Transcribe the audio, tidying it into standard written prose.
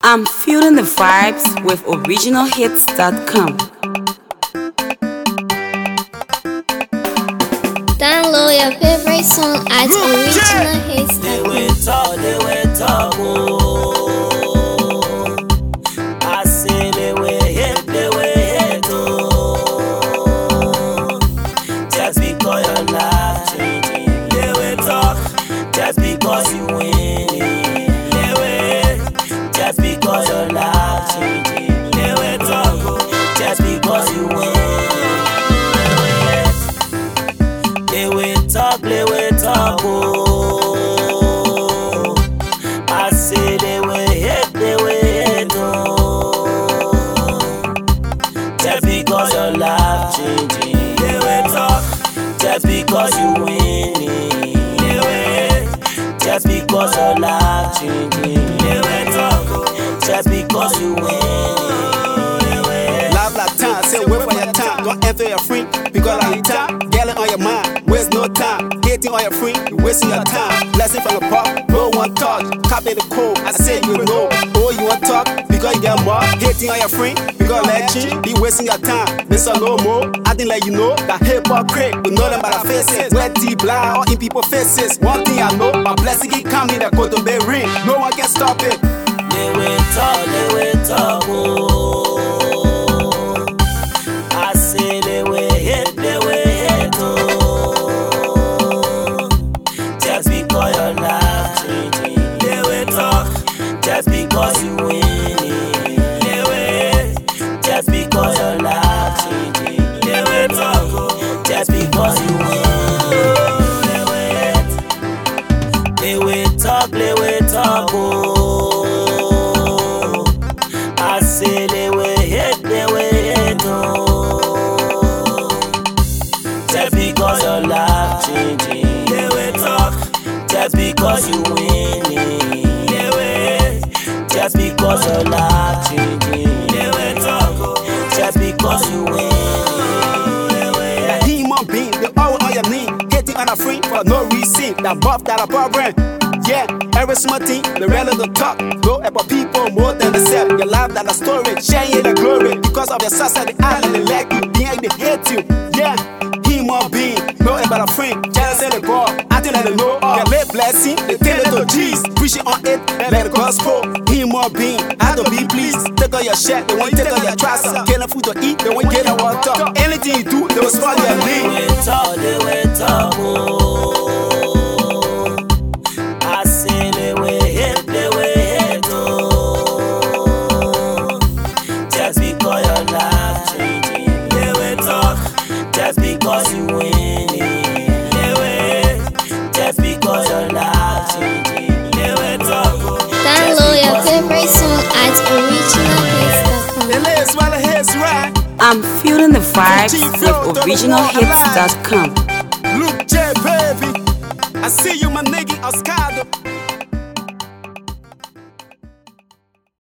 I'm feeling the vibes with originalhits.com. Download your favorite song at originalhits.com. They will talk, oh. I say they will hate, oh. Just because your life changing. They will talk, just because you winning. They will, just because your life changing. They will talk, oh. Just because you winning. They will talk, oh. I say they will hate, oh. Just because your life changing. They will talk, just because you winning. They will, just because your life changing. They will talk, oh. Just because you winning. Live like time, say wait for your time. Don't enter your free, because like time, yelling on your mind. Waste no time, hating on your free, you wasting your time. Blessing from the pop, no one touch. Copy the code, I say you know. Oh, you want talk, because you get more. Hating on your free, because let you be wasting your time. Miss no more, I think like you know. That hypocrite, we know them by their faces. Wet deep blind, all in people's faces. One thing I know, my blessing keep coming, that go to bed ring. No one can stop it. They will talk, oh. I say they will hate, oh. Just because your life changing. They will talk, just because you winning. They will, just because your life changing. They will talk, oh. Just because you winning. They will talk, oh. I say they will hate, oh. Just because your life changing. They will talk, just because you winning. They will, just because your life changing. They will talk, oh. Just because you winning. That human being, they always on your knee, hating on a free for no reason. That buff, that a problem. Yeah, every small thing, the real of the talk. Go about people more than themselves. Your life that a story, sharing the glory. Because of your success, they island they like you, behind they hate you. Yeah, human being, know about a friend, jealous of the ball. I think that they know all. Can let blessing, they tell it to Jesus. Preaching on it, let the gospel. Human being, I don't be pleased. Take all your shit, they won't take all your trousers. Get no food to eat, they won't get no water. Anything you do, they will spoil your They name. will talk, oh. I say they will hate, oh. Just because your life changing. They will talk, just because you winning. They will, just because your life changing. They will talk, oh. Download your favorite song at originalhits.com. The last while the head's right. I'm feeling the vibes with originalhits.com. Luke J, baby. I see you, my nigga, Oscado.